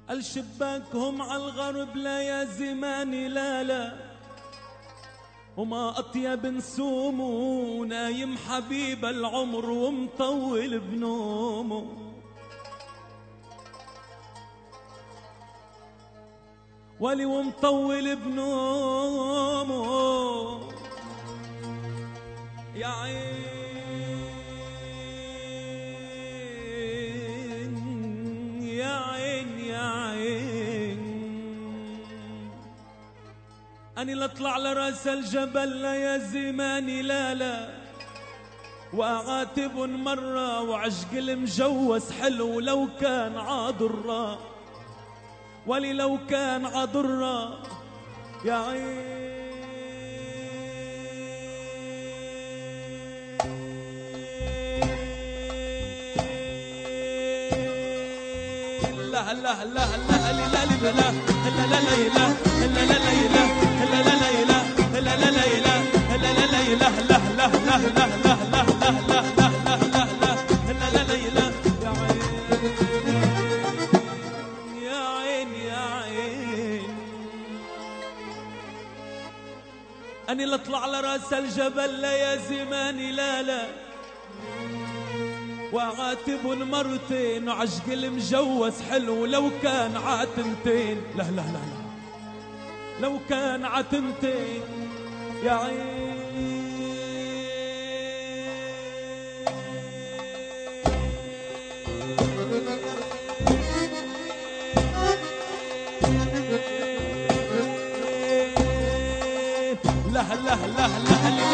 الشباكهم على الغرب لا يا زماني لا لا، وما أطيب نسومه ونايم حبيب العمر ومطول بنومه. ولي ومطول بنومه يا عين يا عين يا عين. أني لأطلع لراس الجبل لا يا زماني لا لا، وأعاتب مرة وعشق المجوز حلو لو كان عاضرة، ولي لو كان عضرة يا عين. لا لا لا لا لا لا لا لا لا لا لا لا أني لأطلع لراس الجبل لا يا زماني لا لا، وعاتب مرتين وعشق المجوز حلو لو كان عاتنتين. لا لا لا لا لو كان عاتنتين يا عين. لا لا لا لا لا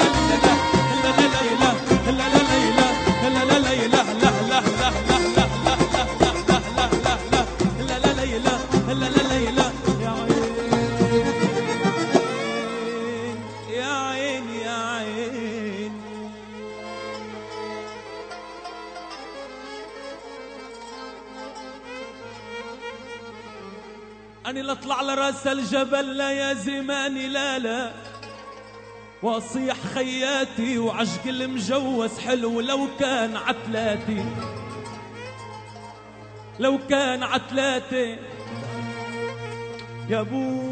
أني لأطلع لراس الجبل لا يا زماني لا لا، واصيح خياتي وعشق المجوز حلو لو كان عتلاتي، لو كان عتلاتي يا بو.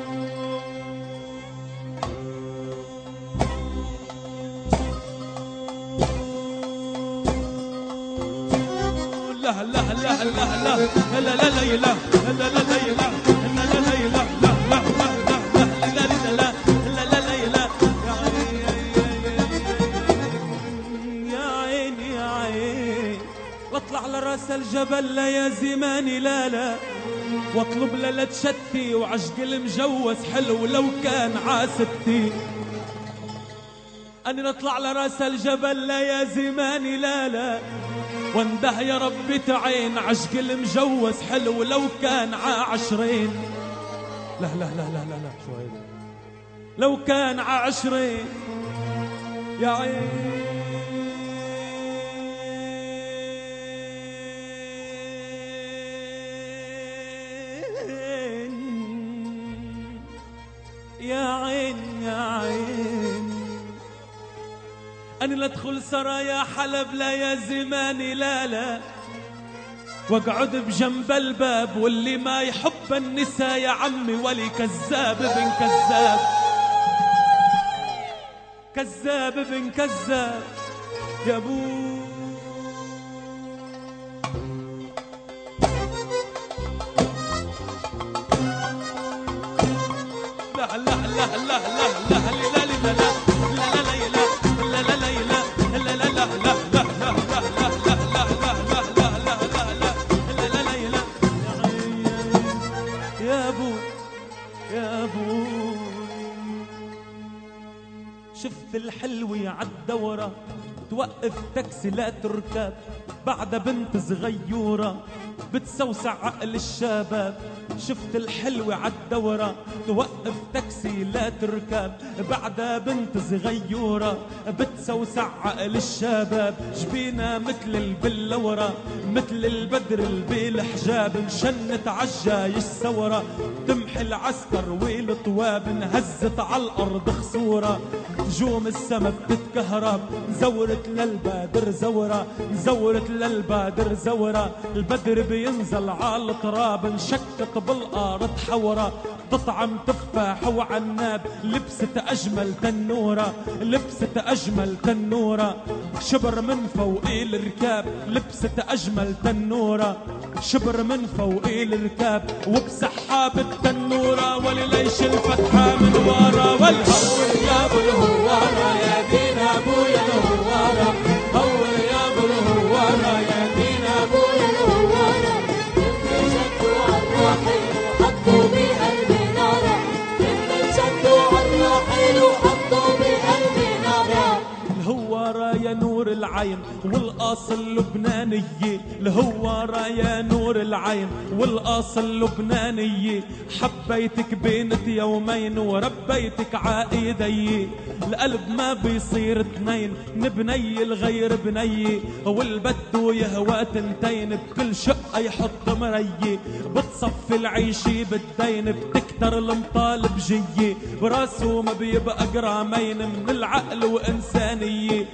لا لا لا لا لا لا لا لا لا لا لا واطلع لراس الجبل لا يا زماني لا لا، واطلب للا تشتي وعشق المجوز حلو لو كان عاستي. أني نطلع لراس الجبل لا يا زماني لا لا، وانده يا ربي تعين عشق المجوز حلو لو كان عشرين. لا لا لا لا لا لا شوي لو كان عشرين يا عين يا عين يا عين. أنا لا أدخل سرايا حلب لا يا زماني لا لا، واقعد بجنب الباب واللي ما يحب النساء يا عمي ولي كذاب ابن كذاب، كذاب ابن كذاب يا ابو. لا لا لا لا لا لا لا لا لا شفت الحلوة عالدورة توقف تاكسي لا تركب، بعد بنت صغيورة بتسوسع عقل الشباب. شفت الحلوة عالدورة توقف تاكسي لا تركب، بعد بنت صغيورة بتسوسع عقل الشباب. جبينا مثل البلورة مثل البدر البالحجاب، انشنت عالجايش ثورة تمحي العسكر والطواب، انهزت عالأرض خسورة نجوم السما بتتكهرب، زورت للبدر زورة، زورت للبدر زورة، البدر بينزل على التراب انشكت بالارض حورة، تطعم تفاح وعناب لبست اجمل تنورة، لبست اجمل تنورة، شبر من فوق الركاب لبست اجمل تنورة، شبر من فوق الركاب وبسحاب التنورة، ولليش الفتحة من ورا، والهور يا ابو الهوارة يا دين ابويا الهوارة، هور يا ابو الهوارة يا دين ابويا الهوارة، لما شدوا عالراحل وحطوا بقلبي نارا، لما شدوا عالراحل وحطوا بقلبي نارا. الهوارة يا نور العين والأصل لبنانية، الهوارة يا نور العين والأصل لبنانية، حبيتك بينت يومين وربيتك عايدي، القلب ما بيصير اتنين نبني الغير بني، والبدو يهوى تنتين بكل شقة يحط مرية، بتصفي العيشي بالدين بتكتر المطالب جية، براسه ما بيبقى جرامين من العقل وإنسانية،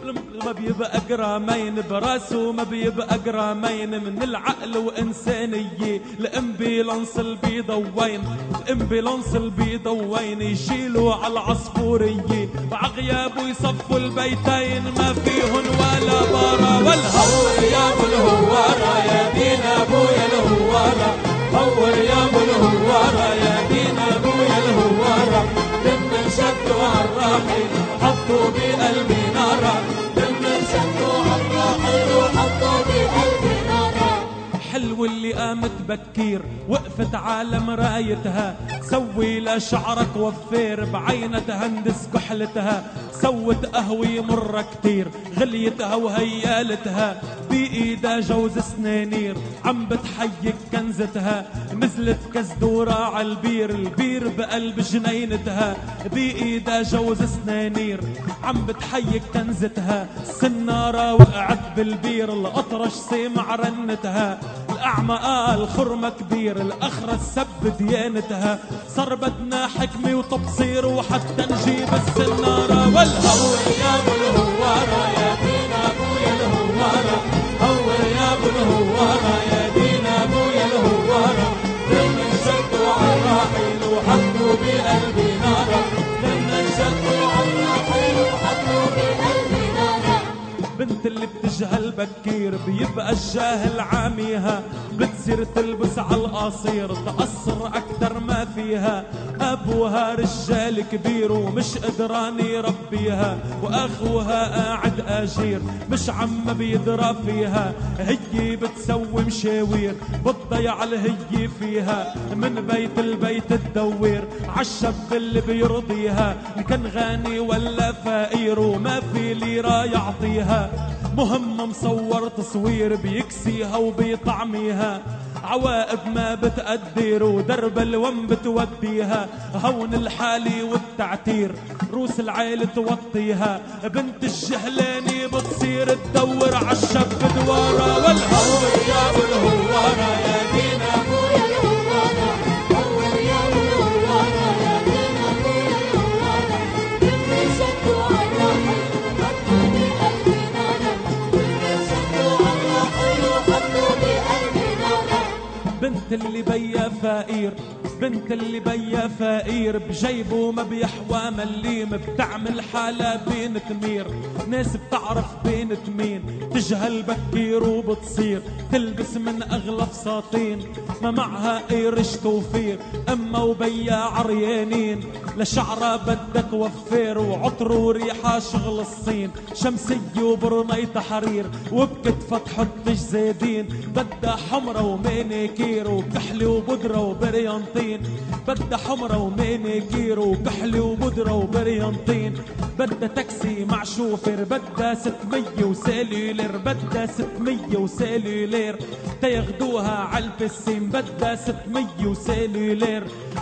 ما بيبقى جرامين براسه ما بيبقى جرامين من العقل وإنسانية، الامبيلانس البيضة وين، الامبيلانس البيضة وين، يشيلوا على العصفورية وعغيابه يصفوا البيتين ما فيهن ولا بارا، والهور يا ابو الهوارة يا دين ابويا الهوارة، هور يا ابو الهوارة يا دين ابويا الهوارة، لما شدوا عالراحل حطوا بقلبي نارا، لما شدوا عالراحل وحطوا بقلبي نارا، حلو اللي قامت بكير وقفت على مرايتها، سوي لشعرك وفير بعينة تهندس كحلتها، سوت قهوة مرة كتير غليتها وهيالتها، بإيدها جوز سنانير عم بتحيك كنزتها، نزلت كزدورة عالبير البير بقلب جنينتها، بإيدها جوز سنانير عم بتحيك كنزتها، السنارة وقعت بالبير الأطرش سمع رنتها، الأعمى قال خرمة كبير الأخرس سب ديانتها، صار بدنا حكمة وتبصير وحتى نجيب السنارة، والهور يا ابو الهوارة يا دين ابويا الهوارة، هور يا ابو الهوارة يا دين ابويا الهوارة، لما شدوا عالراحل وحطوا بقلبي نارا، لما شدوا عالراحل وحطوا بقلبي نارا، بنت اللي بتجهل بكير بيبقى الجاهل عاميها، بتصير تلبس عالقصير تقصر اكتر ما فيها، ابوها رجال كبير ومش قدران يربيها، واخوها قاعد اجير مش عم بيدرى فيها، هي بتسوي مشاوير بتضيع الهي فيها، من بيت البيت تدور عالشاب اللي بيرضيها، ان كان غني ولا فقير وما في ليرة يعطيها، مهم مصور تصوير بيكسيها وبيطعميها، عواقب ما بتقدر ودرب الوم بتوديها، هون الحالي والتعتير روس العيل توطيها، بنت الجهلاني بتصير تدور عالشاب دوارة، والهور يا ابو الهوارة يا دين ابويا الهوارة، هور يا ابو الهوارة يا دين ابويا الهوارة، لما شدوا عالراحل وحطوا بقلبي نارا، لما شدوا عالراحل وحطوا بقلبي نارا، بنت اللي بيا فقير، بنت اللي بيا فقير بجيبه ما بيحوى مليم، بتعمل حالة بين تمير، ناس بتعرف بين مين، تجهل بكير وبتصير تلبس من اغلى فساتين، ما معها قرش توفير، اما وبيا عريانين، لشعرها بدك وفير وعطر وريحة شغل الصين، شمسية وبرنيطة حرير وبكتفة تحط زيدين، بدها حمرة ومانيكير وكحلة وبودرة وبريانتين، بدها حمرة ومانيكير وكحلة وبودرة وبريانتين، بدها تاكسي مع شوفر، بدها 600 وسيلولير، بدها 600 وسيلولير تياخدوها عالبسين، بدها 600 وسيلولير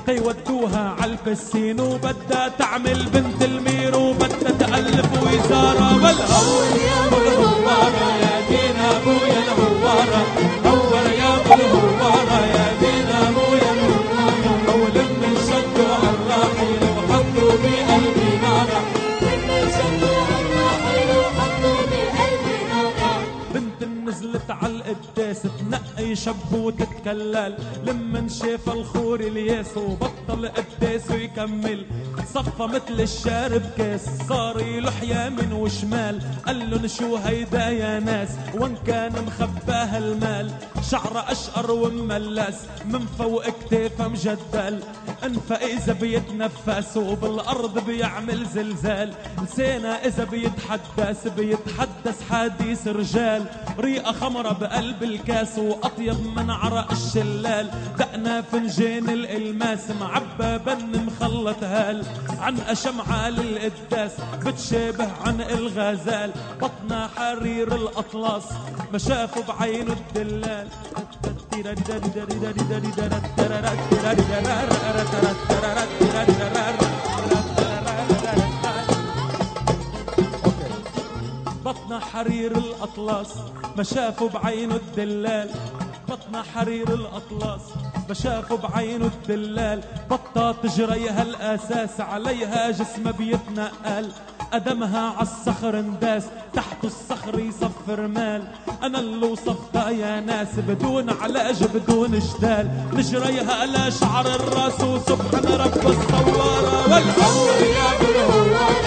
تيودوها عالبسين، وبدها تعمل بنت المير وبدها تألف وزارة، والهور يا ابو الهوارة يا دين ابويا الهوارة، هور يا ابو الهوارة يا دين ابويا الهوارة، ولما شدوا عالراحل وحطوا بقلبي نارا، يشب وتتكلل، لمن شاف الخور الياس وبطل قداس ويكمل، صفى مثل الشارب كاس صار يلح يمين وشمال، قالن شو هيدا يا ناس وان كان مخباه المال، شعره اشقر ومملس من فوق كتافه مجدل، انفى اذا بيتنفس وبالارض بيعمل زلزال، لسانه اذا بيتحدث حديث رجال، ريقه خمره بقلب الكاس واطيب من عرق الشلال، دقنا فنجان الالماس معبى بن مخلط هال، عنقه شمعه للقداس بتشابه عنق الغزال، بطنا حرير الاطلس ما شافوا بعينه الدلال. بطنا حرير الأطلس ما شافوا بعينه الدلال، بطنا حرير الأطلس ما شافوا بعينه الدلال، بطة تجريها الأساس عليها جسمها بيتنقل، قدمها عالصخر انداس تحت الصخر يصفر مال، أنا اللي وصفتها يا ناس بدون علاج بدون جدال، نجريها على شعر الراس وسبحان رب الصوارة والأمر يا بالهوارة.